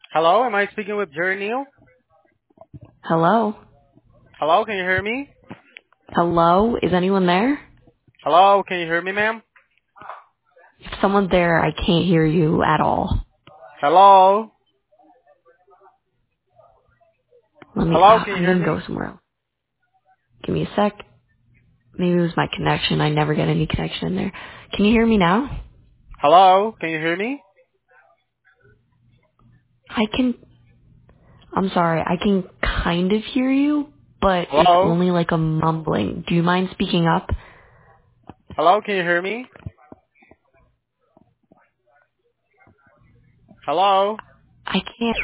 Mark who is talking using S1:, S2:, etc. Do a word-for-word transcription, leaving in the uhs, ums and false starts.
S1: Hello, am I speaking with Jerry Neal?
S2: Hello?
S1: Hello, can you hear me?
S2: Hello? Is anyone there?
S1: Hello, can you hear me, ma'am?
S2: If someone's there, I can't hear you at all.
S1: Hello?
S2: Let me,
S1: Hello,
S2: oh,
S1: can you
S2: I'm
S1: hear
S2: gonna
S1: me?
S2: go somewhere else. Give me a sec. Maybe it was my connection. I never get any connection in there. Can you hear me now?
S1: Hello, can you hear me?
S2: I can, I'm sorry, I can kind of hear you, but it's
S1: Hello?
S2: only like a mumbling. Do you mind speaking up?
S1: Hello, can you hear me? Hello?
S2: I can't